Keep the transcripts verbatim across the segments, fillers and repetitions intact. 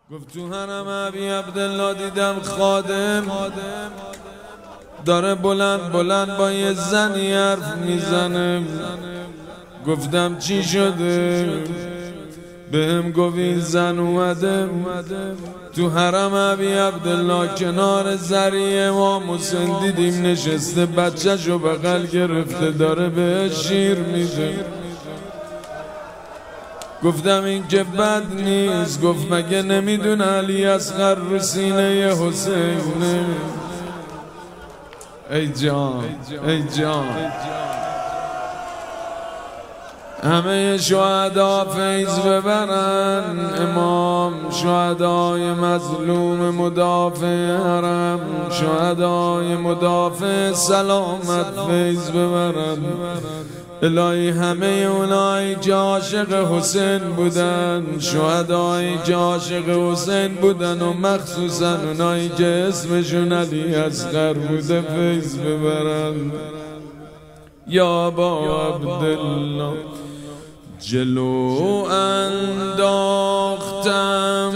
گفت تو حرم ابی عبدالله دیدم خادم داره بلند بلند با یه زنی حرف میزنه. گفتم چی شده؟ بهم گفت این زن اومده تو حرم ابی عبدالله کنار ذریعه امام حسین دیدیم نشسته، بچه‌شو بغل گرفته داره بهش شیر میده. گفتم این که بد نیست. گفت مگه نمیدون علی اصغر رو سینه حسینه؟ ای جان ای جان همه شهدا فیض ببرن، امام شهدای مظلوم مدافع حرم، شهدای مدافع سلامت فیض ببرن. الهی همه اونایی که عاشق حسین بودن، شهدایی که عاشق حسین بودن و مخصوصا اونایی که اسمشون علی اصغر بوده فیض ببرن. یا با عبدالله جلو انداختم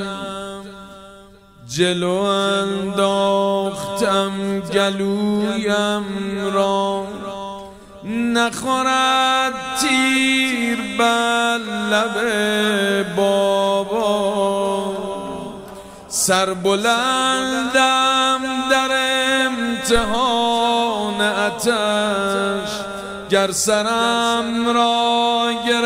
جلو انداختم گلویم را، نخورد تیر بر لب بابا. سر بلندم در امتحان آتش، گر سرم را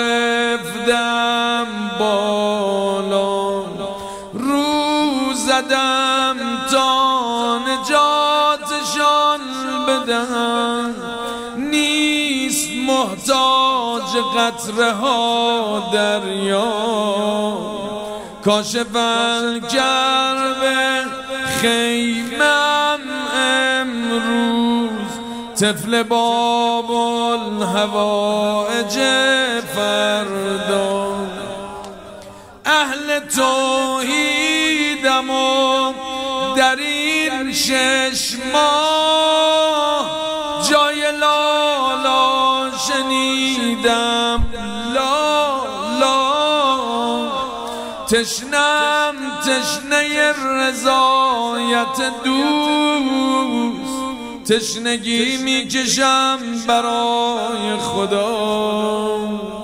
گرفتم بالا. رو زدم تا نجاتشان بدهم، نیست محتاج قطره ها دریا. کاشف الکرب خیمم امروز، طفل باب الهوائج فردا. اهل توحیدم و در این شش ماه جای لالا شنیدم لا لا. تشنم تشنه رضایت دوست، تشنگی میکشم برای خدا.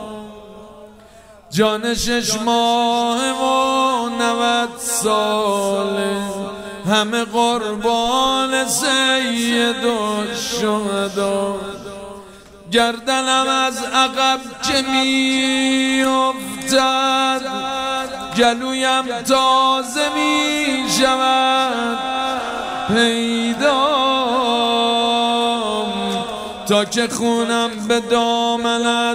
جان شش ماه و نود ساله، همه قربان سید الشهدا. گردنم از عقب که می افتد، گلویم تازه می شود پیدا. تا که خونم به دامنت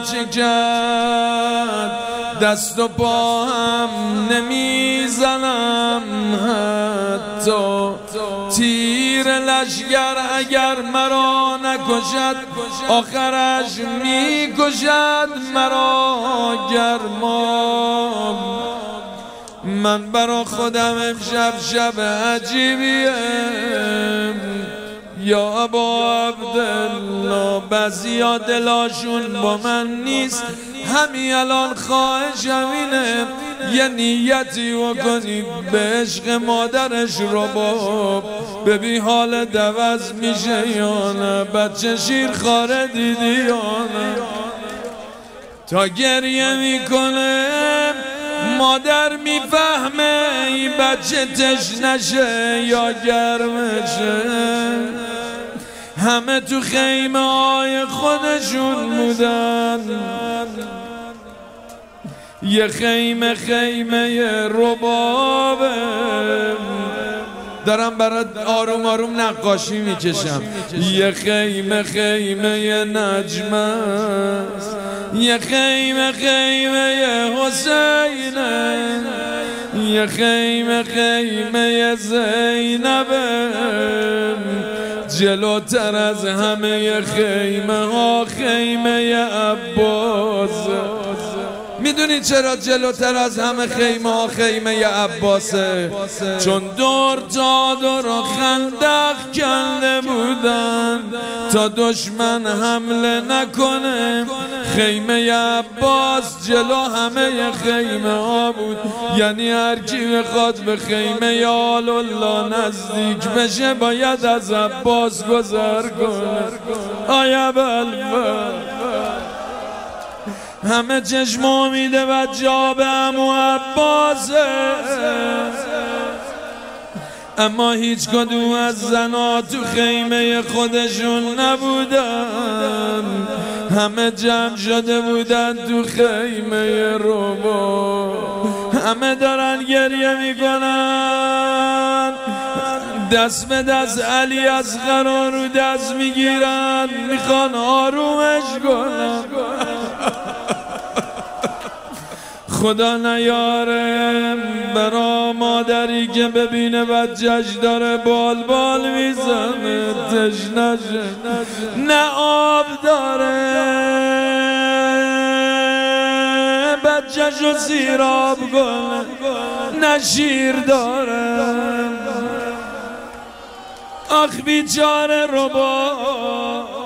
نچکد، دست و پا هم نمیزنم حتی. تیر لشگر اگر مرا نکشد، آخرش میکشد مرا گرمام. من برا خودم امشب شب عجیبیم. یا ابا عبدالله بعضیا دلاشون با من نیست، همین الان خواهشم اینه یه نیتی بکنید به عشق مادرش رباب. ببین حال دوز میشه یا نه؟ بچه شیر خاره دیدی یا نه؟ تا گریه میکنه مادر میفهمه این بچه تشنشه یا گرمشه. همه تو خیمه های خودشون بودن، یه خیمه خیمه ربابه. دارم برات آروم آروم نقاشی میکشم. یه خیمه خیمه نجمه، یه خیمه خیمه حسینه، یه خیمه خیمه زینبه. جلوتر از همه خیمه ها خیمه عباس. میدونی چرا جلوتر از همه خیمه ها خیمه عباسه؟ چون دور تا دور خندق کنده بودن تا دشمن حمله نکنه. خیمه عباس جلو همه خیمه ها بود، یعنی هر کی بخواد به خیمه آل الله نزدیک بشه باید از عباس گذر کنه. آیا بلبل همه چشم امیده و جا به عمو عباسه، اما هیچ کدوم از زنا تو خیمه خودشون نبودن، همه جمع شده بودن تو خیمه ربا. همه دارن گریه میکنن، دست به دست علی اصغر رو دست میگیرن، میخوان آرومش کنن. خدا نیاره برا مادری که ببینه بچهش داره بال بال میزنه تشنشه، نه آب داره بچهشو سیراب کنه، نه شیر داره. آخ بیچاره ربا